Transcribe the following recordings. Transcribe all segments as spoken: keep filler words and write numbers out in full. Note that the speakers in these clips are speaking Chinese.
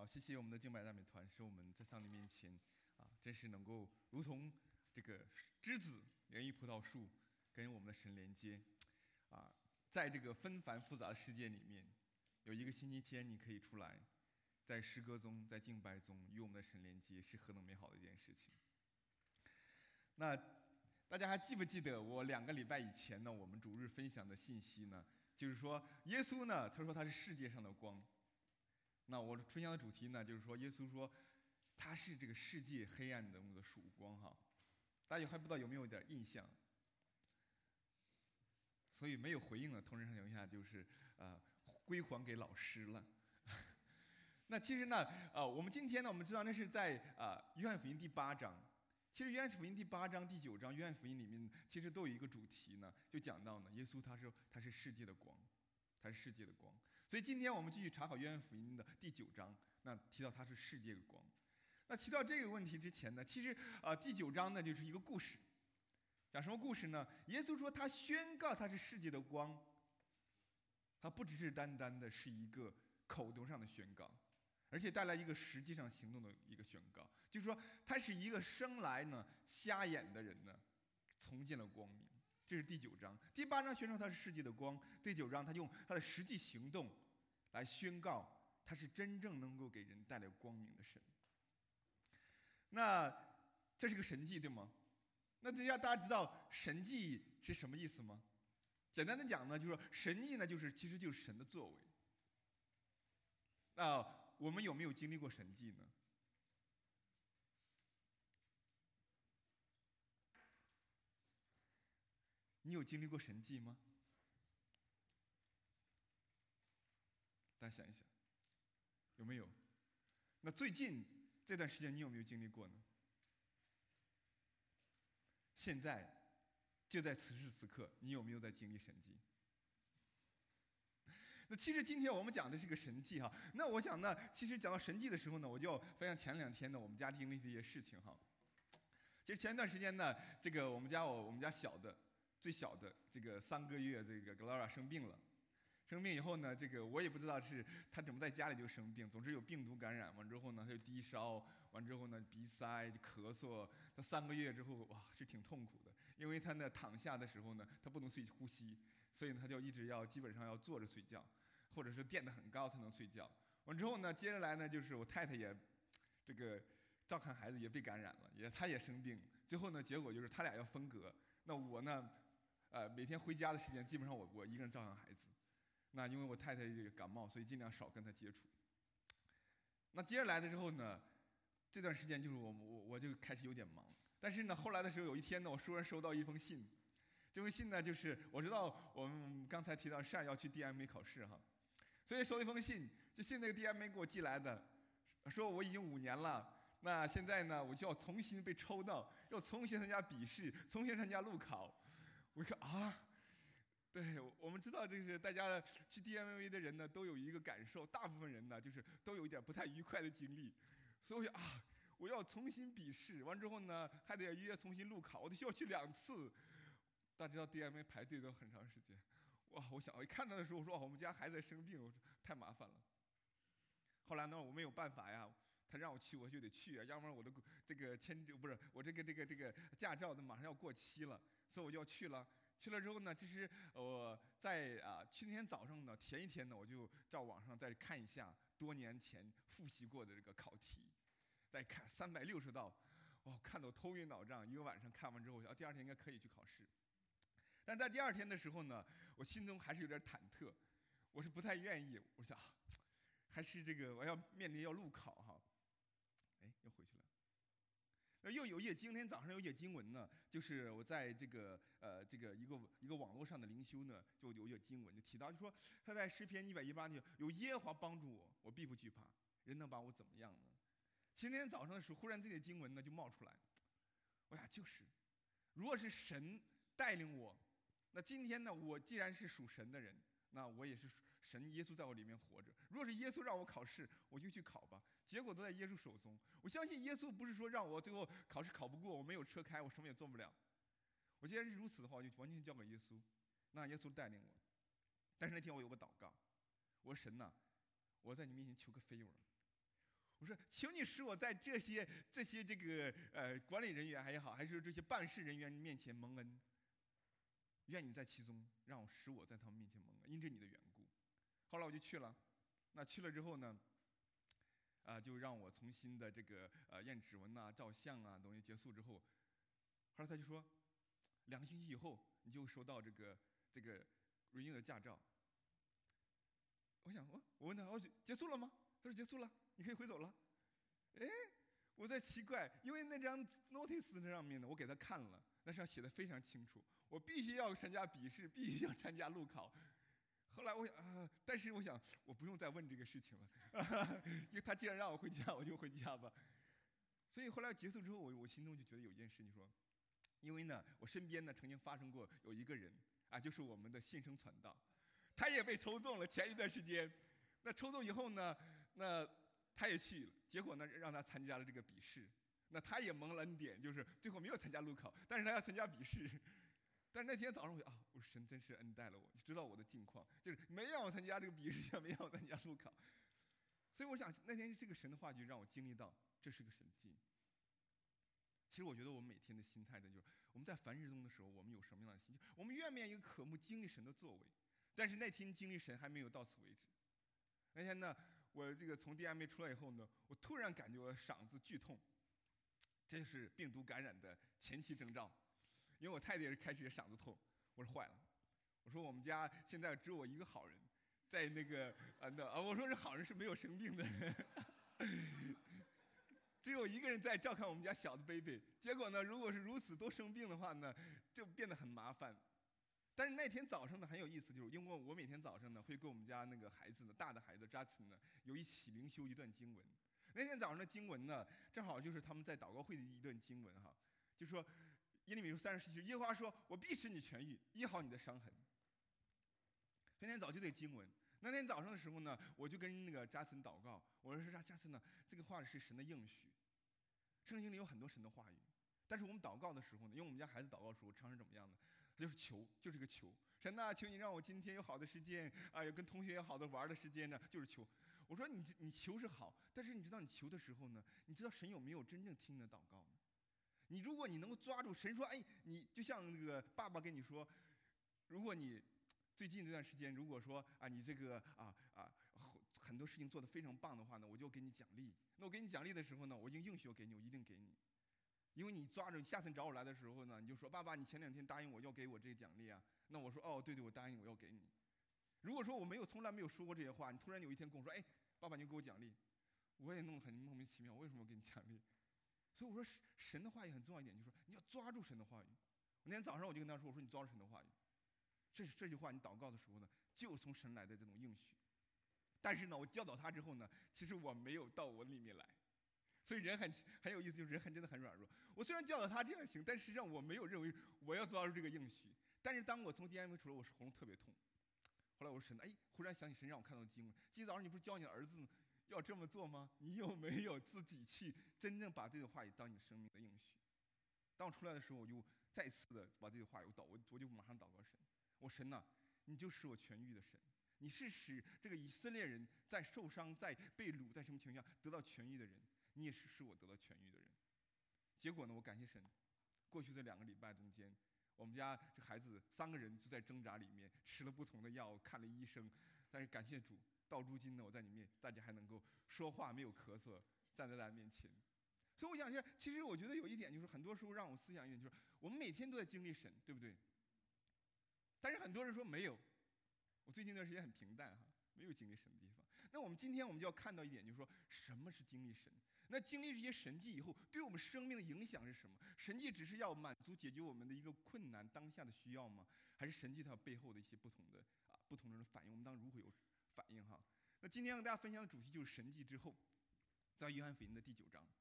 谢谢我们的敬拜赞美团，使我们在上帝面前啊，真是能够如同这个枝子连于葡萄树，跟我们的神连接啊。在这个纷繁复杂的世界里面，有一个星期天你可以出来，在诗歌中，在敬拜中与我们的神连接，是何等美好的一件事情。那大家还记不记得我两个礼拜以前呢，我们主日分享的信息呢？就是说，耶稣呢，他说他是世界上的光。那我分享的主题呢，就是说，耶稣说他是这个世界黑暗的的曙光哈。大家还不知道有没有点印象？所以没有回应的同仁上情况下，就是呃归还给老师了。那其实呢，呃，我们今天呢，我们知道那是在啊、呃、约翰福音第八章。其实约翰福音第八章、第九章，约翰福音里面其实都有一个主题呢，就讲到呢，耶稣他是他是世界的光，他是世界的光。所以今天我们继续查考约翰福音的第九章，那提到他是世界的光。那提到这个问题之前呢，其实啊、呃、第九章呢就是一个故事，讲什么故事呢？耶稣说他宣告他是世界的光，他不只是单单的是一个口头上的宣告。而且带来一个实际上行动的一个宣告，就是说他是一个生来呢瞎眼的人呢，重见了光明。这是第九章。第八章宣称他是世界的光，第九章他用他的实际行动来宣告他是真正能够给人带来光明的神。那这是个神迹，对吗？那这要大家知道神迹是什么意思吗？简单的讲呢，就是说神迹呢，就是其实就是神的作为。那我们有没有经历过神迹呢？你有经历过神迹吗？大家想一想，有没有？那最近这段时间你有没有经历过呢？现在就在此时此刻，你有没有在经历神迹？那其实今天我们讲的是个神迹哈。那我想呢，其实讲到神迹的时候呢，我就要分享前两天呢我们家经历的一些事情哈。其实前一段时间呢，这个我们家我我们家小的最小的这个三个月这个 Gloria 生病了，生病以后呢，这个我也不知道是她怎么在家里就生病，总之有病毒感染，完之后呢她就低烧，完之后呢鼻塞咳嗽，她三个月之后哇是挺痛苦的，因为她呢躺下的时候呢她不能睡呼吸，所以呢她就一直要基本上要坐着睡觉。或者是垫得很高才能睡觉。完之后呢，接着来呢，就是我太太也，这个照看孩子也被感染了，也她也生病。最后呢，结果就是他俩要分隔。那我呢，呃，每天回家的时间基本上我我一个人照看孩子。那因为我太太这个感冒，所以尽量少跟她接触。那接着来的之后呢，这段时间就是我我我就开始有点忙。但是呢，后来的时候有一天呢，我突然收到一封信。这封信呢，就是我知道我们刚才提到善要去 D M A 考试哈。所以收了一封信，就信那个 D M A 给我寄来的，说我已经五年了，那现在呢，我就要重新被抽到，要重新参加笔试，重新参加路考。我说啊，对，我们知道这是大家去 D M A 的人呢，都有一个感受，大部分人呢，就是都有一点不太愉快的经历。所以我就啊，我要重新笔试，完之后呢，还得约重新路考，我得需要去两次。大家知道 D M A 排队都很长时间。哇！我想，我一看到的时候，我说我们家孩子在生病，我说太麻烦了。后来呢，我没有办法呀，他让我去，我就得去啊，要不然我的这个签证不是我这个这个这个驾照呢，马上要过期了，所以我就要去了。去了之后呢，其实我在啊去年早上呢，前一天呢，我就照网上再看一下多年前复习过的这个考题，再看三百六十道，哇，看得我头晕脑胀。一个晚上看完之后，啊，第二天应该可以去考试。但在第二天的时候呢，我心中还是有点忐忑，我是不太愿意。我想，还是这个我要面临要路考哈。哎，又回去了。那又有一节今天早上有一节经文呢，就是我在这个呃这个一个一个网络上的灵修呢，就有一节经文就提到，就说他在诗篇一百一十八节，有耶和华帮助我，我必不惧怕，人能把我怎么样呢？今天早上的时候，忽然这节经文呢就冒出来，我想就是，如果是神带领我。那今天呢，我既然是属神的人，那我也是神耶稣在我里面活着。如果是耶稣让我考试，我就去考吧，结果都在耶稣手中。我相信耶稣不是说让我最后考试考不过，我没有车开，我什么也做不了。我既然是如此的话，我就完全交给耶稣，那耶稣带领我。但是那天我有个祷告，我说神呐，我在你面前求个 favor， 我说求你使我在这些这些这个呃管理人员还好，还是这些办事人员面前蒙恩。愿你在其中让我使我在他们面前蒙恩，因着你的缘故。后来我就去了，那去了之后呢，啊、呃，就让我重新的这个呃验指纹啊、照相啊东西结束之后，后来他就说，两个星期以后你就收到这个这个 renew 的驾照。我想我我问他，我结束了吗？他说结束了，你可以回走了。哎，我在奇怪，因为那张 notice 上面呢，我给他看了，那上写的非常清楚，我必须要参加笔试，必须要参加路考。后来我想啊、呃，但是我想我不用再问这个事情了，啊、因为他既然让我回家，我就回家吧。所以后来结束之后，我我心中就觉得有一件事，你说，因为呢，我身边呢曾经发生过有一个人啊，就是我们的信声传道，他也被抽中了。前一段时间，那抽中以后呢，那他也去了，结果呢让他参加了这个笔试，那他也蒙了恩典，就是最后没有参加路考，但是他要参加笔试。但是那天早上我啊，我神真是恩待了我，你知道我的境况，就是没让我参加这个笔试，也没让我参加路考。所以我想那天这个神的话就让我经历到这是个神迹。其实我觉得我们每天的心态呢，就是我们在凡事中的时候，我们有什么样的心情？我们愿不愿意渴慕经历神的作为？但是那天经历神还没有到此为止。那天呢，我这个从 D M A 出来以后呢，我突然感觉我嗓子剧痛，这是病毒感染的前期征兆。因为我太太也开始嗓子痛，我说坏了，我说我们家现在只有我一个好人，在那个啊那啊，我说这好人是没有生病的人。只有一个人在照看我们家小的 baby， 结果呢，如果是如此都生病的话呢，就变得很麻烦。但是那天早上呢很有意思，就是因为我每天早上呢会跟我们家那个孩子呢，大的孩子 Justin 呢有一起灵修一段经文。那天早上的经文呢，正好就是他们在祷告会的一段经文哈，就说耶利米书三十七，耶和华说：“我必使你痊愈，医好你的伤痕。”那天早就这经文。那天早上的时候呢，我就跟那个扎森祷告，我说：“是扎森呢，这个话是神的应许。圣经里有很多神的话语，但是我们祷告的时候呢，因为我们家孩子祷告的时候常常怎么样呢？他就是求，就是个求。神呐、啊，求你让我今天有好的时间啊，有跟同学有好的玩的时间呢，就是求。我说你你求是好，但是你知道你求的时候呢，你知道神有没有真正听你的祷告呢？你如果你能够抓住神说，哎，你就像那个爸爸跟你说，如果你最近这段时间，如果说啊你这个啊啊很多事情做得非常棒的话呢，我就给你奖励。那我给你奖励的时候呢，我已经应许我给你，我一定给你。因为你抓着，下次你找我来的时候呢，你就说爸爸，你前两天答应我要给我这个奖励啊。那我说哦，对对，我答应我要给你。如果说我没有从来没有说过这些话，你突然有一天跟我说，哎，爸爸你给我奖励，我也弄得很莫名其妙，为什么要给你奖励？所以我说神的话语很重要一点，就是说你要抓住神的话语。我那天早上我就跟他说，我说你抓住神的话语，这是这句话你祷告的时候呢，就从神来的这种应许。但是呢，我教导他之后呢，其实我没有到我里面来。所以人很很有意思，就是人很真的很软弱。我虽然教导他这样行，但实际上我没有认为我要抓住这个应许。但是当我从 D M A 出来，我是喉咙特别痛。后来我说神，哎，忽然想起神让我看到的经文。今天早上你不是教你的儿子要这么做吗？你有没有自己去真正把这个话语当你生命的应许？当我出来的时候，我就再次的把这个话语我祷，我我就马上祷告神。我神呐、啊，你就使我痊愈的神，你是使这个以色列人在受伤、在被掳、在什么情况下得到痊愈的人。你也是使我得到痊愈的人。结果呢，我感谢神，过去这两个礼拜中间，我们家这孩子三个人就在挣扎里面，吃了不同的药，看了医生，但是感谢主，到如今呢，我在里面，大家还能够说话，没有咳嗽，站在大家面前。所以我想说，其实我觉得有一点就是，很多时候让我思想一点，就是我们每天都在经历神，对不对？但是很多人说没有，我最近一段时间很平淡哈，没有经历神的地方。那我们今天我们就要看到一点，就是说什么是经历神？那经历这些神迹以后，对我们生命的影响是什么？神迹只是要满足解决我们的一个困难当下的需要吗？还是神迹它背后的一些不同的啊不同人的反应？我们当如何有反应哈？那今天跟大家分享的主题就是神迹之后，在约翰福音的第九章。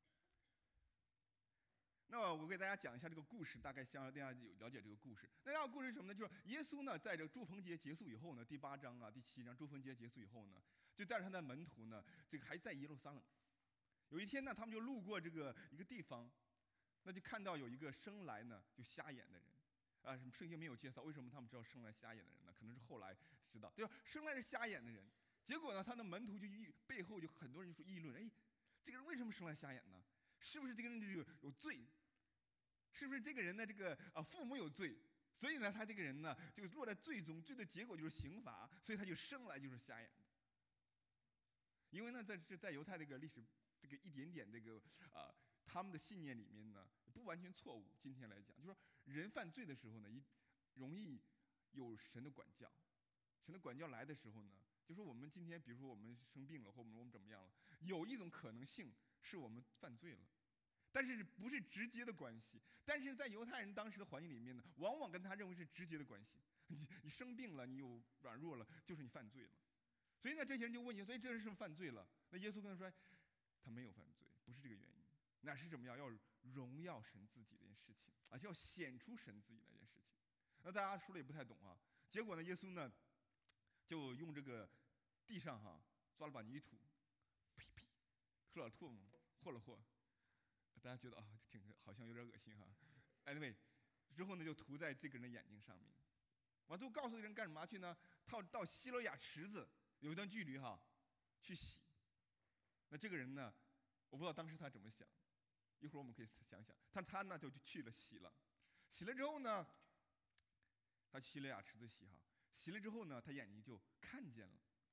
那我给大家讲一下这个故事，大概想让大家有了解这个故事。那这个故事是什么呢？就是耶稣呢，在这个祝棚节结束以后呢，第八章啊、第七章，祝棚节结束以后呢，就带着他的门徒呢，这个还在耶路撒冷。有一天呢，他们就路过这个一个地方，那就看到有一个生来呢就瞎眼的人，啊，什么圣经没有介绍，为什么他们知道生来瞎眼的人呢？可能是后来知道，对吧？生来是瞎眼的人，结果呢，他的门徒就议背后就很多人就说议论，哎，这个什么生来瞎眼呢？是不是这个人就有罪？是不是这个人的这个啊父母有罪？所以呢，他这个人呢就落在罪中，罪的结果就是刑罚，所以他就生来就是瞎眼的。因为呢，在这在犹太这个历史这个一点点这个啊、呃、他们的信念里面呢，不完全错误。今天来讲，就是说人犯罪的时候呢，一容易有神的管教。神的管教来的时候呢，就说我们今天，比如说我们生病了，或者我们怎么样了，有一种可能性是我们犯罪了。但是不是直接的关系，但是在犹太人当时的环境里面呢，往往跟他认为是直接的关系。你你生病了，你有软弱了，就是你犯罪了。所以呢，这些人就问耶稣：“所以这人是不是犯罪了？”那耶稣跟他说：“他没有犯罪，不是这个原因，那是怎么样？要荣耀神自己的一件事情，而且要显出神自己的一件事情。”那大家说的也不太懂啊。结果呢，耶稣呢就用这个地上哈抓了把泥土，呸呸，吐了唾沫，和了和。大家觉得啊、哦，挺好像有点恶心哈。Anyway， 之后呢就涂在这个人的眼睛上面，完之后告诉这个人干什么去呢？到到希罗亚池子有一段距离哈，去洗。那这个人呢，我不知道当时他怎么想，一会儿我们可以想想。他他呢就去了洗了，洗了之后呢，他去希罗亚池子洗哈，洗了之后呢，他眼睛就看见了。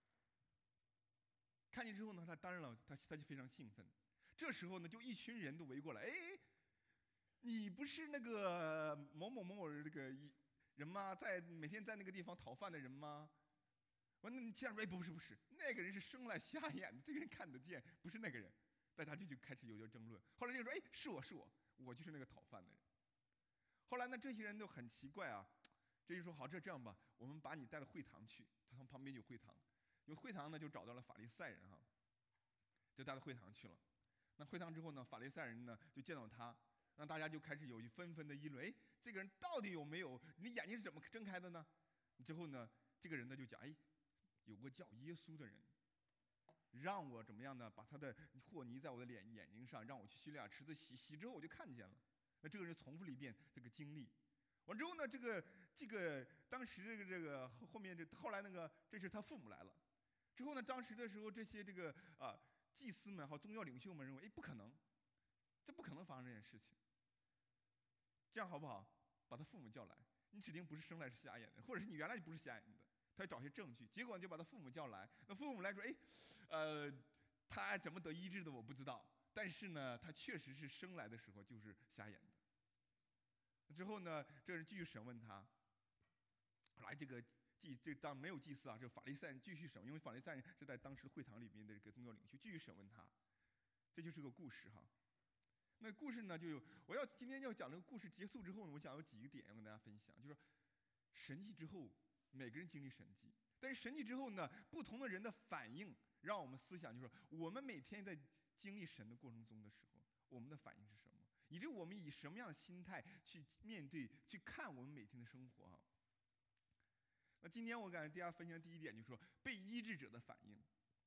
看见之后呢，他当然了，他他就非常兴奋。这时候呢，就一群人都围过来，哎，你不是那个某某某某这个人吗？在每天在那个地方讨饭的人吗？我那你其他人说，哎，不是不是，那个人是生来瞎眼的，这个人看得见，不是那个人。大家就就开始有点争论。后来这个说，哎，是我是我，我就是那个讨饭的人。后来呢，这些人都很奇怪啊，这就说好，这这样吧，我们把你带到会堂去，他们旁边有会堂，有会堂呢就找到了法利赛人哈，就带到会堂去了。那会堂之后呢，法利赛人呢就见到他，让大家就开始有一纷纷的议论，哎，这个人到底有没有？你眼睛是怎么睁开的呢？之后呢，这个人呢就讲，哎，有个叫耶稣的人，让我怎么样呢？把他的和泥在我的脸眼睛上，让我去希罗亚池子洗，洗之后我就看见了。那这个人重复了一遍这个经历，完之后呢，这个这个当时这个这个后面这后来那个这是他父母来了，之后呢，当时的时候这些这个啊。祭司们和宗教领袖们认为，哎，不可能，这不可能发生这件事情。这样好不好？把他父母叫来，你指定不是生来是瞎眼的，或者是你原来就不是瞎眼的。他要找些证据，结果就把他父母叫来。那父母来说，哎，呃，他怎么得医治的我不知道，但是呢，他确实是生来的时候就是瞎眼的。之后呢，这人继续审问他，后来这个。祭这当没有祭司啊，这法利赛人继续审问，因为法利赛人是在当时会堂里面的这个宗教领袖，继续审问他，这就是个故事哈。那故事呢，就有我要今天要讲这个故事结束之后呢，我想有几个点要跟大家分享，就是说神迹之后，每个人经历神迹，但是神迹之后呢，不同的人的反应，让我们思想就是说，我们每天在经历神的过程中的时候，我们的反应是什么，以及我们以什么样的心态去面对、去看我们每天的生活啊。那今天我感觉大家分享第一点就是说被医治者的反应。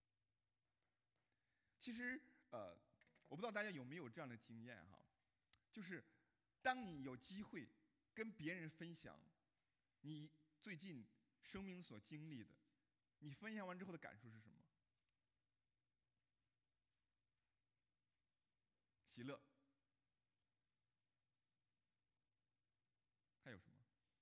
其实呃，我不知道大家有没有这样的经验哈，就是当你有机会跟别人分享你最近生命所经历的，你分享完之后的感受是什么？喜乐。还有什么？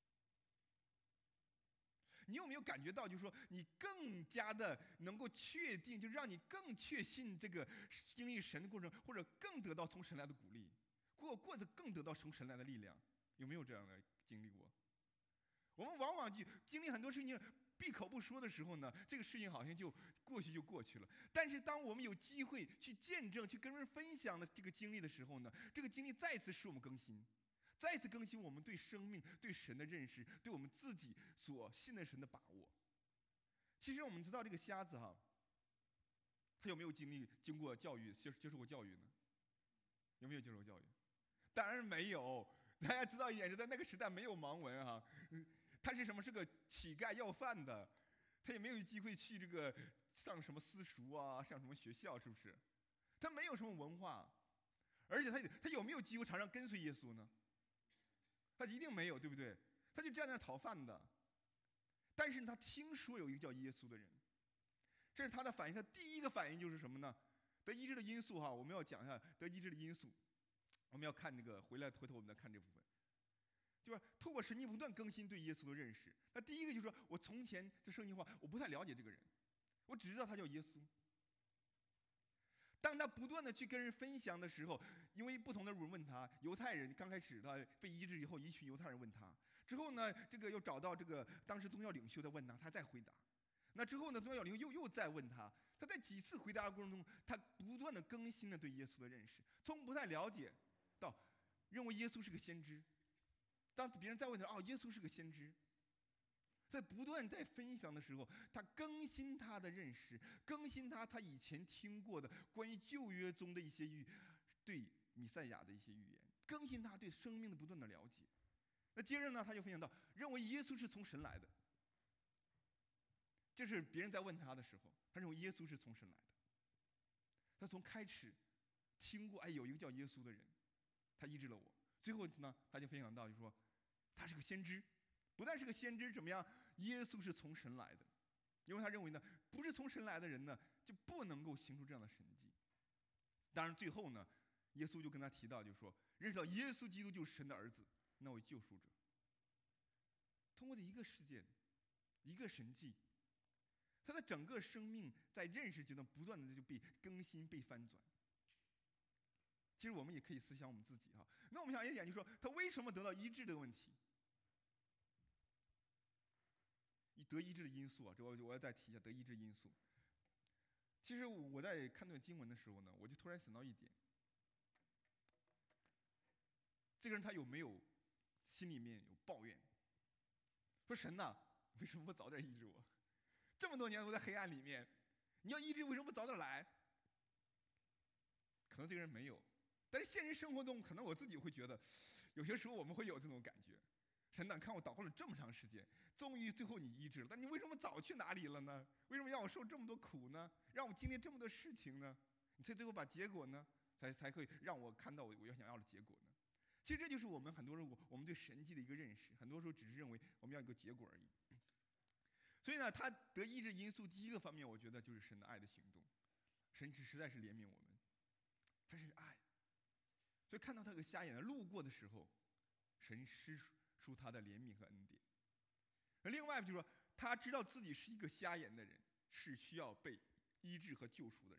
你有没有感觉到，就是说，你更加的能够确定，就让你更确信这个经历神的过程，或者更得到从神来的鼓励，过过着更得到从神来的力量，有没有这样的经历过？我们往往就经历很多事情，闭口不说的时候呢，这个事情好像就过去就过去了。但是当我们有机会去见证、去跟人分享的这个经历的时候呢，这个经历再次使我们更新。再次更新我们对生命、对神的认识，对我们自己所信的神的把握。其实我们知道这个瞎子哈，他有没有经历、经过教育、接接受过教育呢？有没有接受过教育？当然没有。大家知道一点，是在那个时代没有盲文哈，他是什么？是个乞丐要饭的，他也没有机会去这个上什么私塾啊，上什么学校，是不是？他没有什么文化，而且他他有没有机会常常跟随耶稣呢？他一定没有，对不对？他就站在那讨饭的。但是他听说有一个叫耶稣的人，这是他的反应。他第一个反应就是什么呢？ 得医治的因素哈，我们要讲一下得医治的因素。我们要看那个回来，回头我们再看这部分，就是透过神经不断更新对耶稣的认识。那第一个就是说我从前这圣经话我不太了解这个人，我只知道他叫耶稣。当他不断的去跟人分享的时候，因为不同的人问他，犹太人刚开始他被医治以后，一群犹太人问他，之后呢，这个又找到这个当时宗教领袖在问他，他再回答。那之后呢，宗教领袖又又再问他，他在几次回答的过程中，他不断的更新了对耶稣的认识，从不太了解到认为耶稣是个先知。当别人再问他，哦，耶稣是个先知，在不断在分享的时候，他更新他的认识，更新他他以前听过的关于旧约中的一些预对弥赛亚的一些预言，更新他对生命的不断的了解。那接着呢，他就分享到认为耶稣是从神来的。这是别人在问他的时候，他认为耶稣是从神来的。他从开始听过，哎，有一个叫耶稣的人，他医治了我。最后呢，他就分享到，就说他是个先知，不但是个先知，怎么样？耶稣是从神来的，因为他认为呢，不是从神来的人呢，就不能够行出这样的神迹。当然，最后呢，耶稣就跟他提到，就是说，认识到耶稣基督就是神的儿子，那位救赎者。通过这一个事件，一个神迹，他的整个生命在认识阶段不断的就被更新、被翻转。其实我们也可以思想我们自己哈。那我们想一点，就是说他为什么得到医治的问题？得医治的因素啊，这我我要再提一下得医治因素。其实我在看这段经文的时候呢，我就突然想到一点：这个人他有没有心里面有抱怨？说神呐，为什么不早点医治我？这么多年都在黑暗里面，你要医治为什么不早点来？可能这个人没有，但是现实生活中，可能我自己会觉得，有些时候我们会有这种感觉。神呐，看我祷告了这么长时间，终于最后你医治了，但你为什么早去哪里了呢？为什么让我受这么多苦呢？让我经历这么多事情呢？你才最后把结果呢，才才会让我看到我我要想要的结果呢？其实这就是我们很多时候我们对神迹的一个认识，很多时候只是认为我们要一个结果而已。所以呢，他得医治因素第一个方面，我觉得就是神的爱的行动。神只实在是怜悯我们，他是爱。所以看到他个瞎眼的路过的时候，神施出他的怜悯和恩典。那另外就是说，他知道自己是一个瞎眼的人，是需要被医治和救赎的人。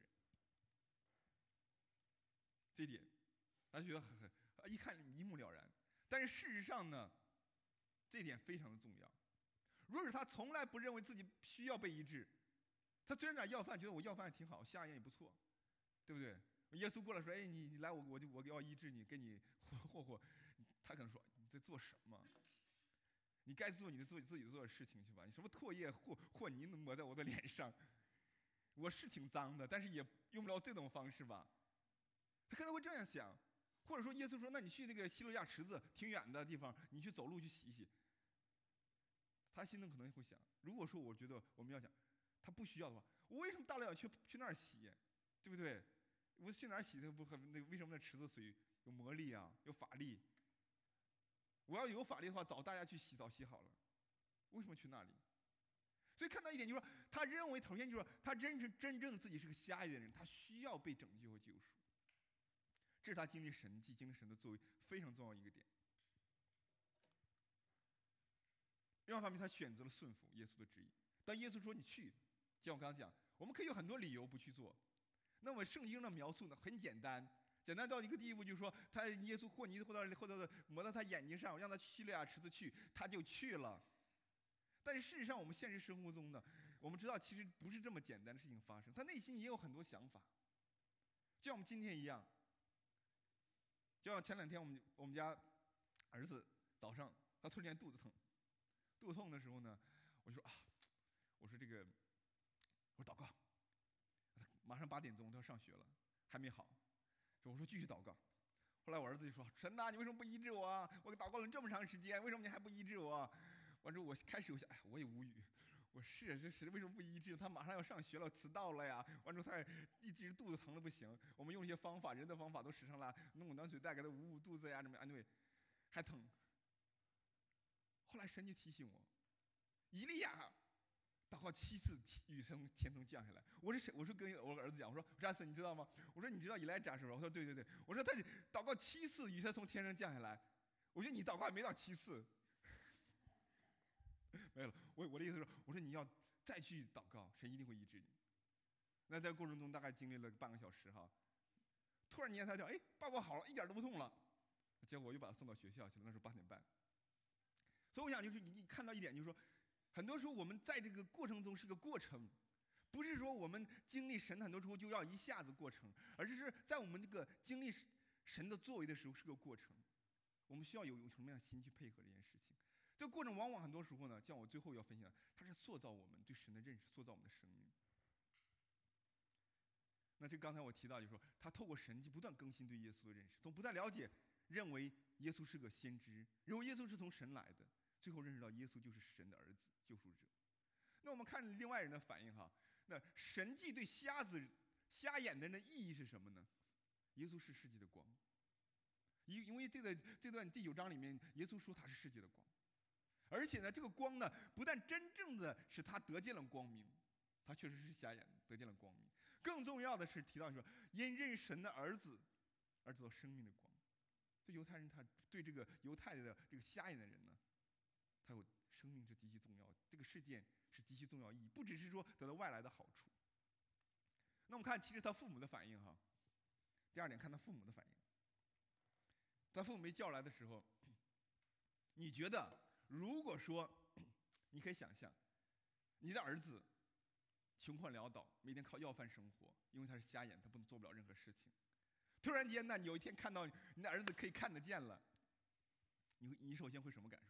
这一点，大家觉得很很一看一目了然。但是事实上呢，这一点非常的重要。如果他从来不认为自己需要被医治，他虽然在要饭，觉得我要饭挺好，瞎眼也不错，对不对？耶稣过来说：“哎，你你来我我就我要医治你，给你霍霍。”他可能说：“你在做什么？你该做你的做自己做的事情去吧。你什么唾液和和泥抹在我的脸上，我是挺脏的，但是也用不了这种方式吧？”他可能会这样想，或者说耶稣说：“那你去那个西罗亚池子挺远的地方，你去走路去洗一洗。”他心中可能会想：如果说我觉得我们要讲他不需要的话，我为什么大不了去去那儿洗，对不对？我去哪儿洗？他不很那为什么那池子水有魔力啊，有法力？我要有法力的话，早大家去洗澡洗好了，为什么去那里？所以看到一点就是说，他认为首先就是说，他真是真正自己是个瞎眼的人，他需要被拯救和救赎。这是他经历神迹、经历神的作为非常重要一个点。另外一方面，他选择了顺服耶稣的旨意。当耶稣说你去，就像我刚刚讲，我们可以有很多理由不去做。那么圣经的描述呢，很简单，简单到一个地步，就是说，他耶稣和泥或者或者抹到他眼睛上，让他去西利亚池子去，他就去了。但是事实上，我们现实生活中呢，我们知道其实不是这么简单的事情发生，他内心也有很多想法，就像我们今天一样。就像前两天我们我们家儿子早上他突然间肚子疼，肚子痛的时候呢，我就说啊，我说这个，我说祷告。马上八点钟他要上学了，还没好，我说继续祷告。后来我儿子就说：“神呐，你为什么不医治我啊？我祷告了这么长时间，为什么你还不医治我？”完之后我开始我想，哎，我也无语。我是这神为什么不医治？他马上要上学了，迟到了呀。完之后他一直肚子疼的不行，我们用一些方法，人的方法都使上了，弄个暖水袋给他捂捂肚子呀，怎么安慰，还疼。后来神就提醒我，以利亚祷告七次，雨从天从降下来。我是谁？我说跟我儿子讲，我说詹森，你知道吗？我说你知道以来展示吗？我说对对对。我说他祷告七次，雨才从天上降下来。我觉得你祷告还没到七次。没有了，我我的意思是，我说你要再去祷告，神一定会医治你。那在过程中大概经历了半个小时哈，突然间他讲，哎，爸爸好了，一点都不痛了。结果我又把他送到学校去了，那时候八点半。所以我想就是你看到一点，就是说，很多时候我们在这个过程中是个过程，不是说我们经历神很多时候就要一下子过程，而是在我们这个经历神的作为的时候是个过程。我们需要有有什么样的心去配合这件事情。这个过程往往很多时候呢，像我最后要分享，它是塑造我们对神的认识，塑造我们的生命。那这刚才我提到，就是说，他透过神迹不断更新对耶稣的认识，从不太了解，认为耶稣是个先知，认为耶稣是从神来的，最后认识到耶稣就是神的儿子、救赎者。那我们看另外人的反应哈，那神迹对瞎子、瞎眼的人的意义是什么呢？耶稣是世界的光，因因为这个这段第九章里面，耶稣说他是世界的光，而且呢，这个光呢，不但真正的使他得见了光明，他确实是瞎眼得见了光明。更重要的是提到说，因认神的儿子而得到生命的光。对犹太人，他对这个犹太的这个瞎眼的人呢，他有生命是极其重要，这个事件是极其重要意义，不只是说得到外来的好处。那我们看，其实他父母的反应哈。第二点，看他父母的反应。他父母没叫来的时候，你觉得如果说你可以想象，你的儿子穷困潦倒，每天靠要饭生活，因为他是瞎眼，他不能做不了任何事情。突然间呢，你有一天看到你的儿子可以看得见了，你你首先会什么感受？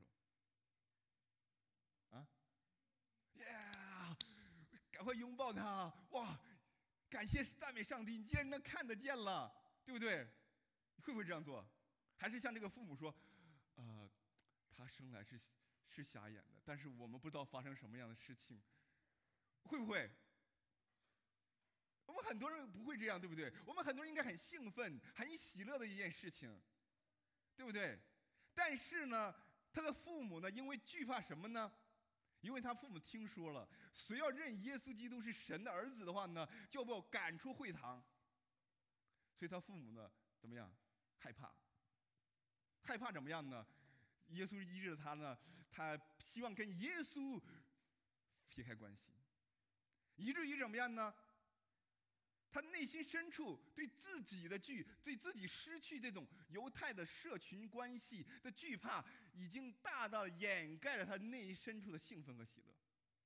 啊？呀！赶快拥抱他！哇！感谢赞美上帝，你竟然能看得见了，对不对？你会不会这样做？还是像这个父母说，呃，他生来是是瞎眼的，但是我们不知道发生什么样的事情，会不会？我们很多人不会这样，对不对？我们很多人应该很兴奋、很喜乐的一件事情，对不对？但是呢，他的父母呢，因为惧怕什么呢？因为他父母听说了，谁要认耶稣基督是神的儿子的话呢，就要被我赶出会堂。所以他父母呢，怎么样？害怕。害怕怎么样呢？耶稣医治了他呢，他希望跟耶稣撇开关系，以至于怎么样呢？他内心深处对自己的惧，对自己失去这种犹太的社群关系的惧怕，已经大大掩盖了他内心深处的兴奋和喜乐。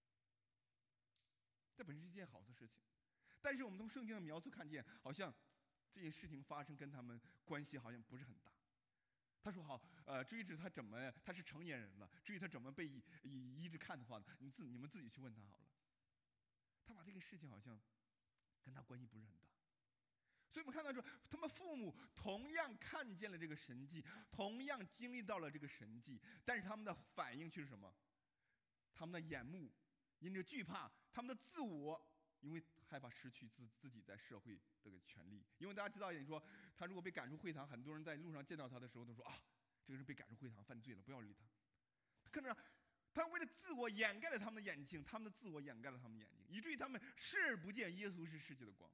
这本是一件好的事情，但是我们从圣经的描述看见，好像这件事情发生跟他们关系好像不是很大。他说好，呃，至于他怎么，他是成年人了，至于他怎么被医医治看的话呢，你自你们自己去问他好了。他把这个事情好像跟他关系不是很大，所以我们看到说，他们父母同样看见了这个神迹，同样经历到了这个神迹，但是他们的反应却是什么？他们的眼目因着惧怕，他们的自我因为害怕失去自自己在社会的权利。因为大家知道，你说他如果被赶出会堂，很多人在路上见到他的时候都说啊，这个人被赶出会堂犯罪了，不要理他。看着。他为了自我掩盖了他们的眼睛，他们的自我掩盖了他们的眼睛，以至于他们视而不见耶稣是世界的光。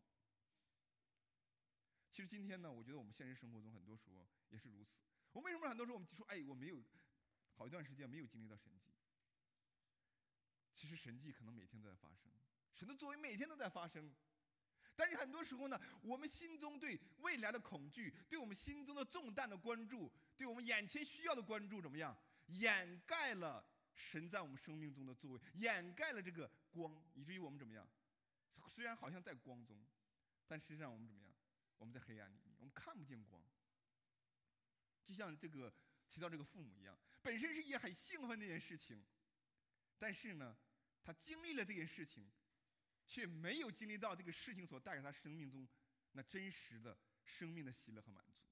其实今天呢，我觉得我们现实生活中很多时候也是如此。我为什么很多时候我们说，哎，我没有好一段时间没有经历到神迹？其实神迹可能每天都在发生，神的作为每天都在发生。但是很多时候呢，我们心中对未来的恐惧，对我们心中的重担的关注，对我们眼前需要的关注，怎么样？掩盖了神在我们生命中的作为，掩盖了这个光，以至于我们怎么样？虽然好像在光中，但实际上我们怎么样？我们在黑暗里面，我们看不见光。就像这个提到这个父母一样，本身是一件很兴奋的一件事情，但是呢，他经历了这件事情，却没有经历到这个事情所带给他生命中那真实的生命的喜乐和满足。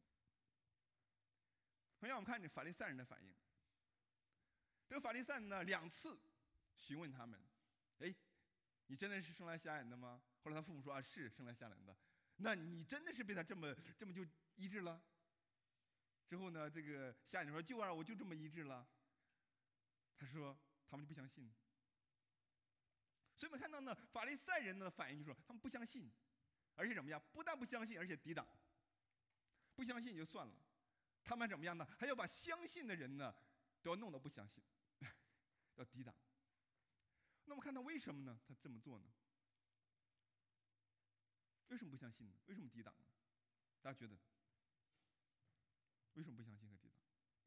同样，我们看见法利赛人的反应。这个法利赛人呢，两次询问他们：“哎，你真的是生来瞎眼的吗？”后来他父母说：“啊，是生来瞎眼的。”那你真的是被他这么这么就医治了？之后呢，这个瞎眼说：“就啊，我就这么医治了。”他说：“他们就不相信。” 所以我们看到呢，法利赛人的反应就是说，他们不相信，而且怎么样？不但不相信，而且抵挡。不相信也就算了，他们怎么样呢？还要把相信的人呢，都要弄得不相信，要抵挡。那么看到为什么呢？他这么做呢？为什么不相信呢？为什么抵挡呢？大家觉得为什么不相信和抵挡？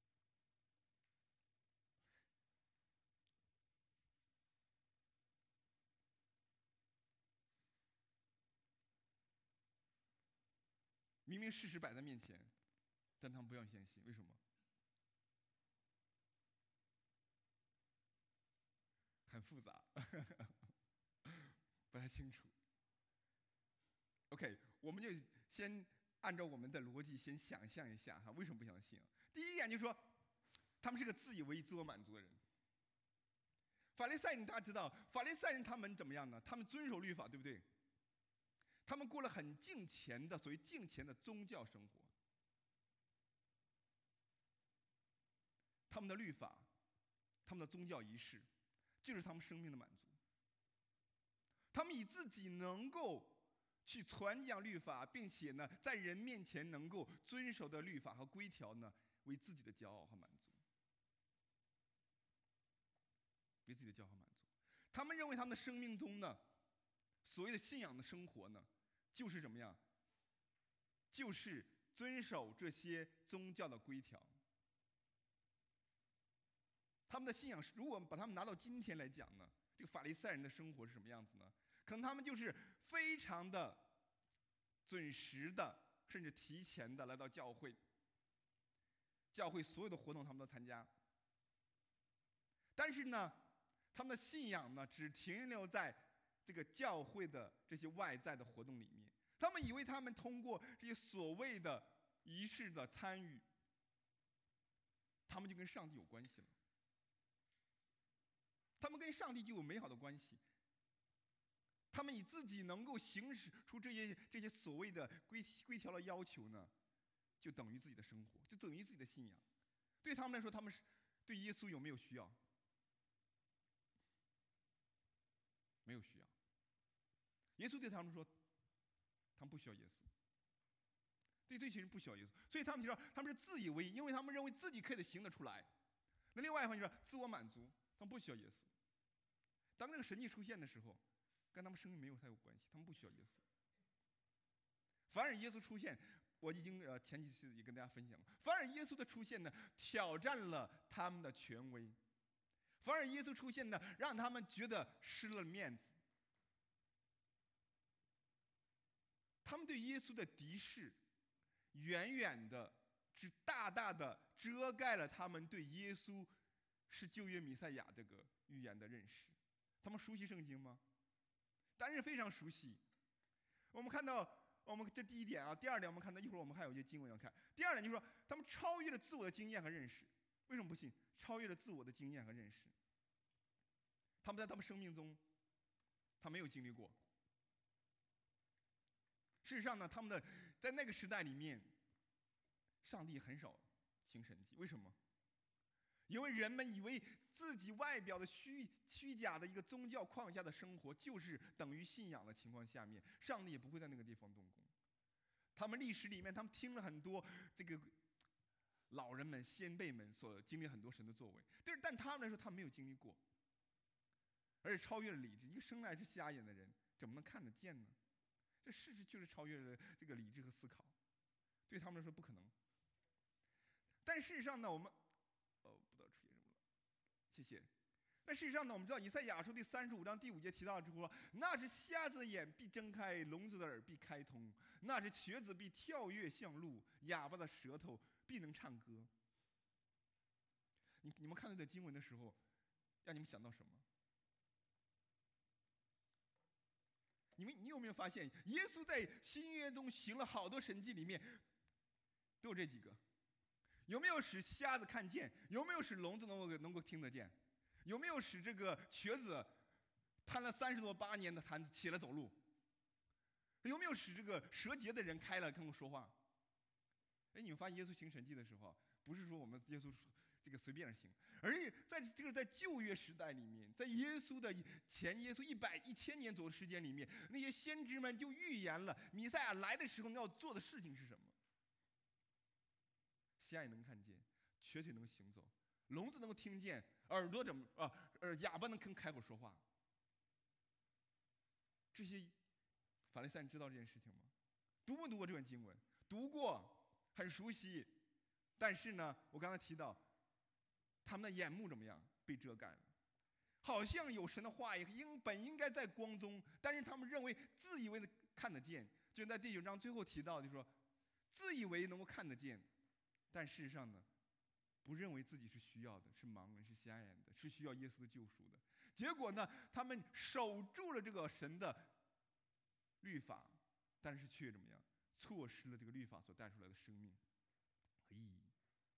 明明事实摆在面前，但他们不要相信，为什么？很复杂，不太清楚。OK， 我们就先按照我们的逻辑先想象一下哈，为什么不相信啊？第一点就是说，他们是个自以为自我满足的人。法利赛人大家知道，法利赛人他们怎么样呢？他们遵守律法，对不对？他们过了很敬虔的，所谓敬虔的宗教生活。他们的律法，他们的宗教仪式，就是他们生命的满足。他们以自己能够去传讲律法，并且呢，在人面前能够遵守的律法和规条呢，为自己的骄傲和满足。为自己的骄傲和满足。他们认为他们的生命中呢，所谓的信仰的生活呢，就是怎么样？就是遵守这些宗教的规条。他们的信仰是，如果把他们拿到今天来讲呢，这个法利赛人的生活是什么样子呢？可能他们就是非常的准时的，甚至提前的来到教会，教会所有的活动他们都参加。但是呢，他们的信仰呢，只停留在这个教会的这些外在的活动里面。他们以为他们通过这些所谓的仪式的参与，他们就跟上帝有关系了。他们跟上帝就有美好的关系。他们以自己能够行使出这些这些所谓的规规条的要求呢，就等于自己的生活，就等于自己的信仰。对他们来说，他们是对耶稣有没有需要？没有需要。耶稣对他们说，他们不需要耶稣。对这群人不需要耶稣，所以他们就说他们是自以为，因为他们认为自己可以行得出来。那另外一方面就是自我满足，他们不需要耶稣。当这个神迹出现的时候，跟他们生命没有太有关系，他们不需要耶稣。反而耶稣出现，我已经呃前几次也跟大家分享了，反而耶稣的出现呢，挑战了他们的权威。反而耶稣出现呢，让他们觉得失了面子。他们对耶稣的敌视，远远的、只大大的遮盖了他们对耶稣是旧约弥赛亚这个预言的认识。他们熟悉圣经吗？当然非常熟悉。我们看到，我们这第一点啊，第二点我们看到，一会儿我们还有一些经文要看。第二点就是说，他们超越了自我的经验和认识。为什么不信？超越了自我的经验和认识。他们在他们生命中，他没有经历过。事实上呢，他们的在那个时代里面，上帝很少行神迹。为什么？因为人们以为自己外表的虚虚假的一个宗教框架的生活，就是等于信仰的情况下面，上帝也不会在那个地方动工。他们历史里面，他们听了很多这个老人们、先辈们所经历很多神的作为，但是但他们来说，他们没有经历过，而且超越了理智。一个生来是瞎眼的人，怎么能看得见呢？这事实就是超越了这个理智和思考，对他们来说不可能。但事实上呢，我们哦，不知道出现什么了，谢谢。但事实上呢，我们知道以赛亚书第三十五章第五节提到之后，那是瞎子的眼必睁开，聋子的耳必开通，那是瘸子必跳跃像鹿，哑巴的舌头必能唱歌。你你们看到这经文的时候，让你们想到什么？你们你有没有发现，耶稣在新约中行了好多神迹，里面都有这几个？有没有使瞎子看见？有没有使聋子能够能够听得见？有没有使这个瘸子瘫了三十多八年的瘫子起来走路？有没有使这个舌结的人开了能够说话？哎，你们发现耶稣行神迹的时候，不是说我们耶稣这个随便行。而且在这个在旧约时代里面，在耶稣的前耶稣一百一千年左右的时间里面，那些先知们就预言了弥赛亚来的时候要做的事情是什么。瞎眼能看见，瘸腿能行走，聋子能够听见，耳朵怎么啊？呃，哑巴能跟开口说话。这些法利赛人知道这件事情吗？读没读过这段经文？读过，很熟悉。但是呢，我刚才提到，他们的眼目怎么样？被遮盖了，好像有神的话语应本应该在光中，但是他们认为自以为的看得见，就在第九章最后提到，就说自以为能够看得见，但事实上呢，不认为自己是需要的，是盲人，是瞎眼的，是需要耶稣的救赎的。结果呢，他们守住了这个神的律法，但是却怎么样？错失了这个律法所带出来的生命和意义。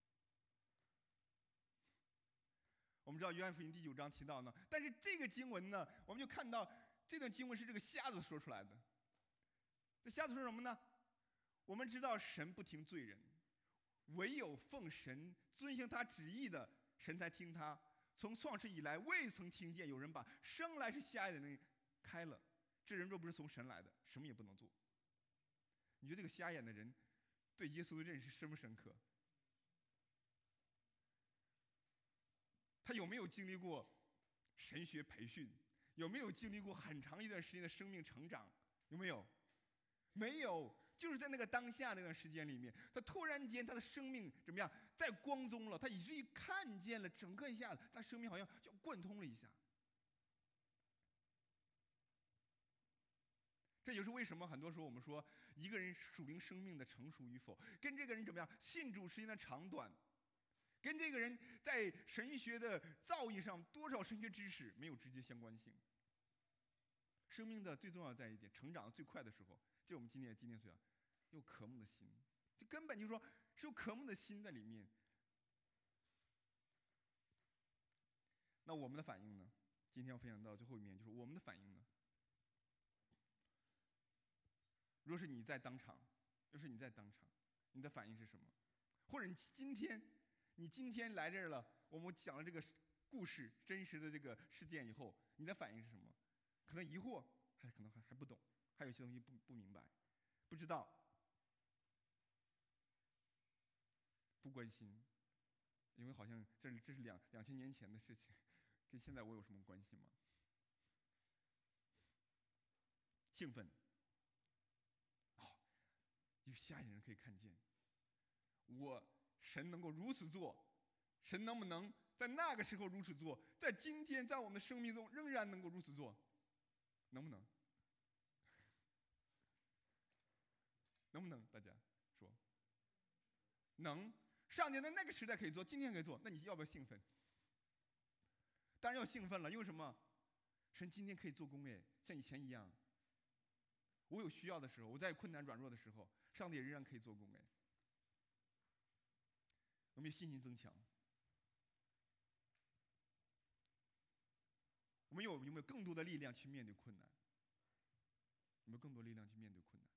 我们知道约翰福音第九章提到呢，但是这个经文呢，我们就看到这段经文是这个瞎子说出来的。这瞎子说什么呢？我们知道神不听罪人，唯有奉神遵行他旨意的神才听他。从创世以来，未曾听见有人把生来是瞎眼的人开了。这人若不是从神来的，什么也不能做。你觉得这个瞎眼的人对耶稣的认识深不深刻？他有没有经历过神学培训？有没有经历过很长一段时间的生命成长？有没有？没有。就是在那个当下那段时间里面，他突然间他的生命怎么样，在光中了，他以至于看见了整个一下子，他生命好像就贯通了一下。这也是为什么很多时候我们说一个人属灵生命的成熟与否，跟这个人怎么样信主时间的长短，跟这个人在神学的造诣上多少神学知识没有直接相关性。生命的最重要在一点，成长最快的时候，就是我们今天今天所讲，有渴慕的心，这根本就是说是有渴慕的心在里面。那我们的反应呢？今天要分享到最后一面，就是我们的反应呢？若是你在当场，若是你在当场，你的反应是什么？或者你今天，你今天来这儿了，我们讲了这个故事真实的这个事件以后，你的反应是什么？可能疑惑，还可能还还不懂，还有些东西不不明白，不知道，不关心，因为好像这是这是两两千年前的事情，跟现在我有什么关系吗？兴奋。有瞎眼人可以看见，我神能够如此做，神能不能在那个时候如此做，在今天在我们的生命中仍然能够如此做？能不能？能不能？大家说，能。上帝在那个时代可以做，今天可以做，那你要不要兴奋？当然要兴奋了，因为什么？神今天可以做工哎，像以前一样。我有需要的时候，我在困难软弱的时候，上帝仍然可以做工哎。我们有信心增强。我们有有没有更多的力量去面对困难？有没有更多力量去面对困难？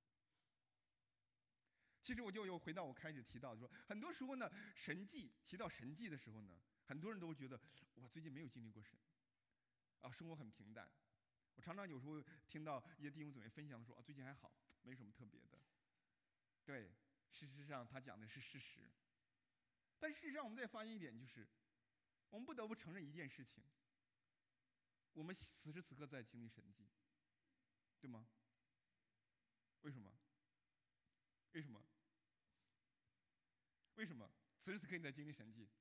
其实我就又回到我开始提到的说，很多时候呢，神迹提到神迹的时候呢，很多人都觉得我最近没有经历过神，啊，生活很平淡。我常常有时候听到一些弟兄姊妹分享说，啊，最近还好，没什么特别的。对，事实上他讲的是事实。但事实上我们再发现一点，就是我们不得不承认一件事情，我们此时此刻在经历神迹，对吗？为什么？为什么？为什么此时此刻你在经历神迹？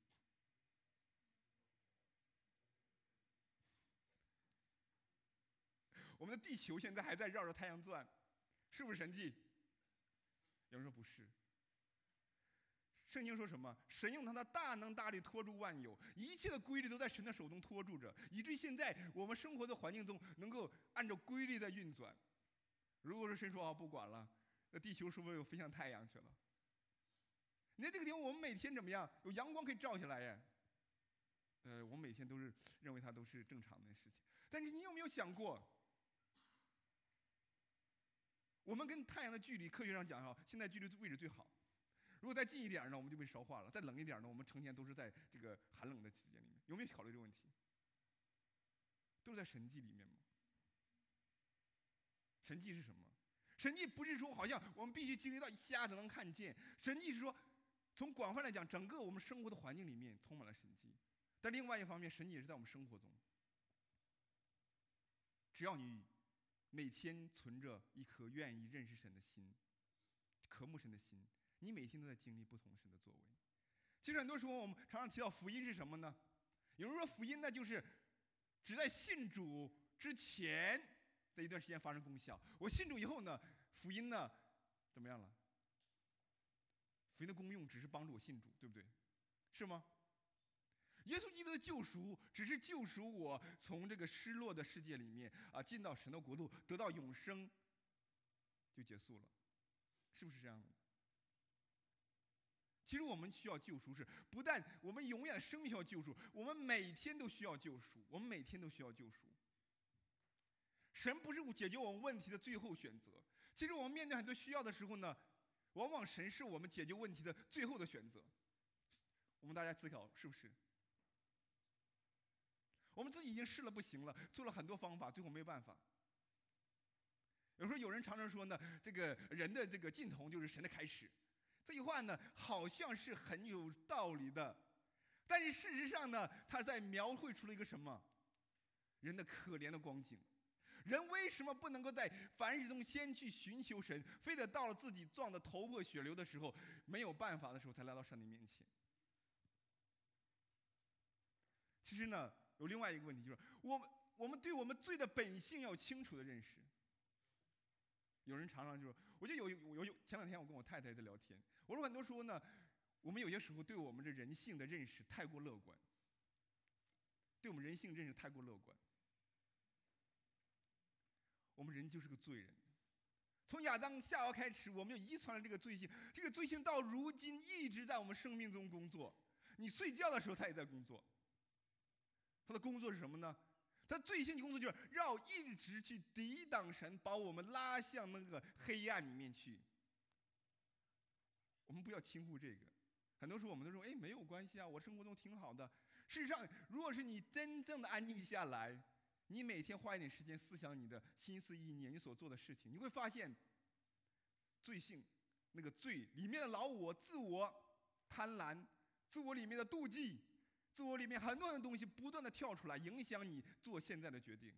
我们的地球现在还在绕着太阳转，是不是神迹？有人说不是。圣经说什么？神用他的大能大力托住万有，一切的规律都在神的手中托住着，以至于现在我们生活的环境中能够按照规律在运转。如果说神说啊不管了，那地球是不是又飞向太阳去了？你在这个地方，我们每天怎么样？有阳光可以照下来耶。呃，我们每天都是认为它都是正常的事情，但是你有没有想过？我们跟太阳的距离，科学上讲哈，现在距离位置最好。 如果再近一点呢，我们就被烧化了；再冷一点呢，我们成天都是在这个寒冷的期间里面。有没有考虑这个问题？都是在神迹里面吗？神迹是什么？神迹不是说好像我们必须经历到一下子能看见，神迹是说，从广泛来讲，整个我们生活的环境里面充满了神迹。但另外一方面，神迹也是在我们生活中。只要你每天存着一颗愿意认识神的心，渴慕神的心，你每天都在经历不同神的作为。其实很多时候我们常常提到福音是什么呢？有人说福音呢，就是只在信主之前的一段时间发生功效。我信主以后呢，福音呢怎么样了？福音的功用只是帮助我信主，对不对？是吗？耶稣基督的救赎只是救赎我从这个失落的世界里面啊，进到神的国度，得到永生，就结束了，是不是这样的？其实我们需要救赎，是不但我们永远生命需要救赎，我们每天都需要救赎，我们每天都需要救赎。神不是解决我们问题的最后选择。其实我们面对很多需要的时候呢，往往神是我们解决问题的最后的选择。我们大家思考是不是？我们自己已经试了不行了，做了很多方法，最后没有办法。有时候有人常常说呢，这个人的这个尽头就是神的开始。这句话呢，好像是很有道理的，但是事实上呢，他在描绘出了一个什么？人的可怜的光景。人为什么不能够在凡事中先去寻求神，非得到了自己撞得头破血流的时候，没有办法的时候，才来到上帝面前？其实呢，有另外一个问题，就是我们我们对我们罪的本性要清楚的认识。有人常常就说，我觉得有有有前两天我跟我太太在聊天，我说很多时候呢，我们有些时候对我们这人性的认识太过乐观，对我们人性认识太过乐观。我们人就是个罪人，从亚当夏娃开始，我们就遗传了这个罪性，这个罪性到如今一直在我们生命中工作。你睡觉的时候，他也在工作。他的工作是什么呢？他最新的工作就是要一直去抵挡神，把我们拉向那个黑暗里面去。我们不要轻忽这个。很多时候我们都说，哎，没有关系啊，我生活中挺好的。事实上，如果是你真正的安静下来，你每天花一点时间思想你的心思意念，你所做的事情，你会发现，罪性那个罪里面的老我、自我贪婪、自我里面的妒忌。自我里面很多很多东西不断的跳出来，影响你做现在的决定。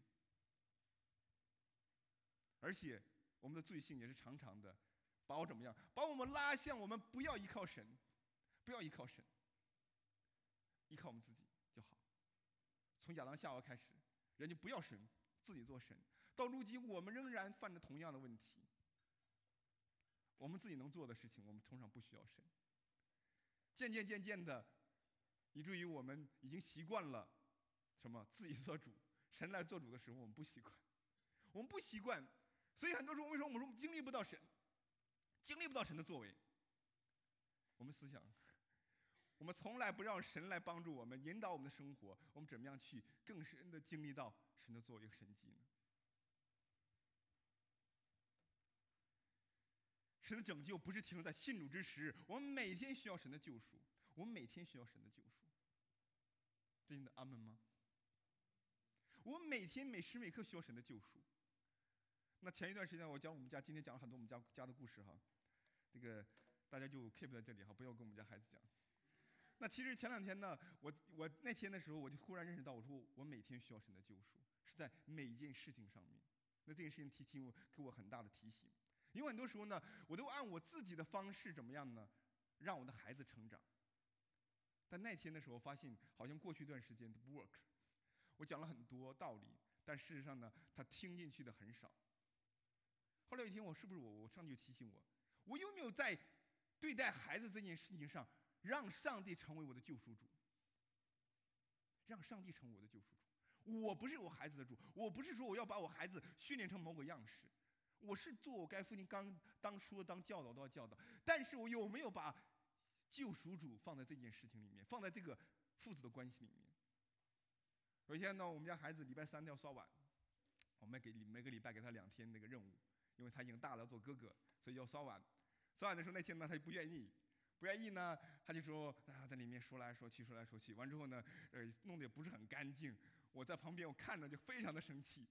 而且我们的罪性也是常常的把我怎么样？把我们拉向我们不要依靠神，不要依靠神，依靠我们自己就好。从亚当夏娃开始，人就不要神，自己做神。到如今我们仍然犯着同样的问题。我们自己能做的事情，我们通常不需要神。渐渐渐渐的，以至于我们已经习惯了什么自己做主，神来做主的时候我们不习惯，我们不习惯，所以很多时候为什么我们说我们经历不到神，经历不到神的作为？我们思想，我们从来不让神来帮助我们，引导我们的生活，我们怎么样去更深的经历到神的作为和神迹呢？神的拯救不是停留在信主之时，我们每天需要神的救赎，我们每天需要神的救赎。真的阿门吗？我们每天每时每刻需要神的救赎。那前一段时间我讲我们家，今天讲了很多我们家家的故事哈，这个大家就 keep 在这里哈，不要跟我们家孩子讲。那其实前两天呢，我我那天的时候，我就忽然认识到，我说我每天需要神的救赎，是在每一件事情上面。那这件事情提提我给我很大的提醒，因为很多时候呢，我都按我自己的方式怎么样呢，让我的孩子成长。但那天的时候，发现好像过去一段时间都不 work。我讲了很多道理，但事实上呢，他听进去的很少。后来有一天，我是不是我我上帝就提醒我，我有没有在对待孩子这件事情上，让上帝成为我的救赎主？让上帝成为我的救赎主。我不是我孩子的主，我不是说我要把我孩子训练成某个样式，我是做我该父亲刚当说当教导都要教导，但是我有没有把救赎主放在这件事情里面，放在这个父子的关系里面？有一天呢，我们家孩子礼拜三要刷碗，我们给每个礼拜给他两天那个任务，因为他已经大了要做哥哥，所以要刷碗。刷碗的时候那天呢，他就不愿意， 不愿意呢，他就说啊，在里面说来说去，说来说去，完之后呢，呃，弄得也不是很干净。我在旁边，我看着就非常的生气。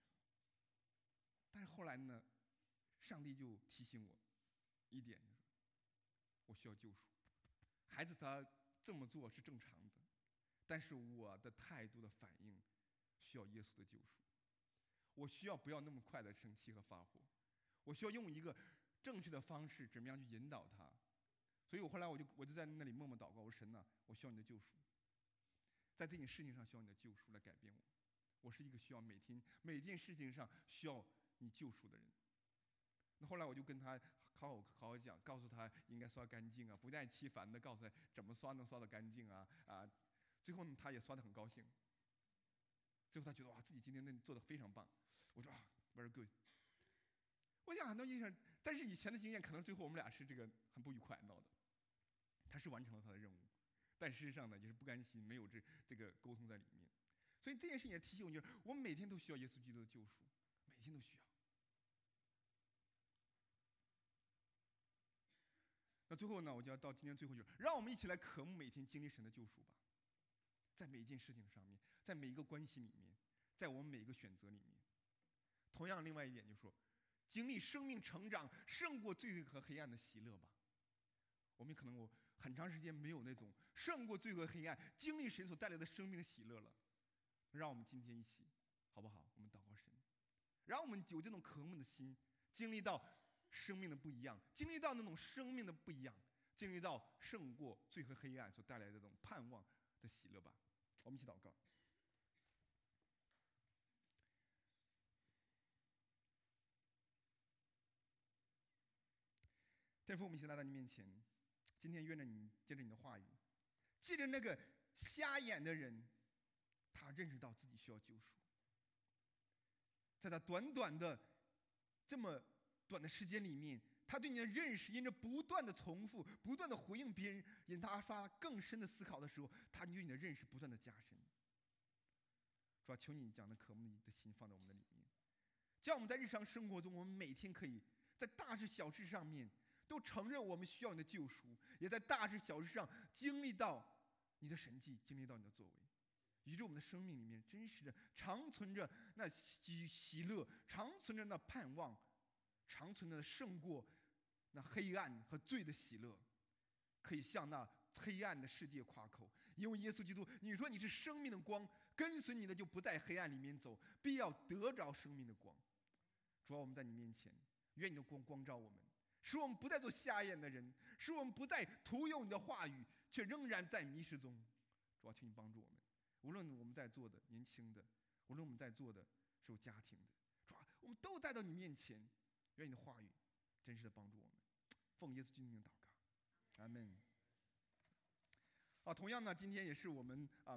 但是后来呢，上帝就提醒我一点，就是我需要救赎。孩子他这么做是正常的，但是我的态度的反应需要耶稣的救赎。我需要不要那么快的生气和发火，我需要用一个正确的方式，怎么样去引导他。所以我后来我就我就在那里默默祷告，我说神啊，我需要你的救赎，在这件事情上需要你的救赎来改变我。我是一个需要每天每件事情上需要你救赎的人。那后来我就跟他好好好好讲，告诉他应该刷干净啊，不厌其烦的告诉他怎么刷能刷得干净啊啊！最后呢，他也刷得很高兴。最后他觉得哇，自己今天那做得非常棒。我说啊 ，very good。我想很多意义上，但是以前的经验可能最后我们俩是这个很不愉快闹的。他是完成了他的任务，但事实上呢，也是不甘心，没有这这个沟通在里面。所以这件事情也提醒我，就是我们每天都需要耶稣基督的救赎，每天都需要。那最后呢，我就要到今天最后，就是让我们一起来渴慕每天经历神的救赎吧，在每一件事情上面，在每一个关系里面，在我们每一个选择里面。同样，另外一点就是说，经历生命成长胜过罪恶和黑暗的喜乐吧。我们可能我很长时间没有那种胜过罪恶和黑暗、经历神所带来的生命的喜乐了。让我们今天一起，好不好？我们祷告神，让我们有这种渴慕的心，经历到生命的不一样，经历到那种生命的不一样，经历到胜过罪和黑暗所带来的这种盼望的喜乐吧。我们一起祷告。天父，我们一起来到你面前，今天愿着你借着你的话语，借着那个瞎眼的人，他认识到自己需要救赎。在他短短的这么短的时间里面，他对你的认识因着不断的重复，不断的回应别人，引他发更深的思考的时候，他对你的认识不断的加深。主要求你将那渴慕的心放在我们的里面，叫我们在日常生活中，我们每天可以在大事小事上面都承认我们需要你的救赎，也在大事小事上经历到你的神迹，经历到你的作为，以致我们的生命里面真实的长存着那喜喜乐，长存着那盼望，长存着胜过那黑暗和罪的喜乐，可以向那黑暗的世界夸口。因为耶稣基督，你说你是生命的光，跟随你的就不在黑暗里面走，必要得着生命的光。主要我们在你面前，愿你的光光照我们，使我们不再做瞎眼的人，使我们不再徒有你的话语，却仍然在迷失中。主要请你帮助我们，无论我们在座的年轻的，无论我们在座的是有家庭的，主要我们都带到你面前，愿你的话语真实的帮助我们。奉耶稣基督的名祷告，阿门。啊，同样呢，今天也是我们啊。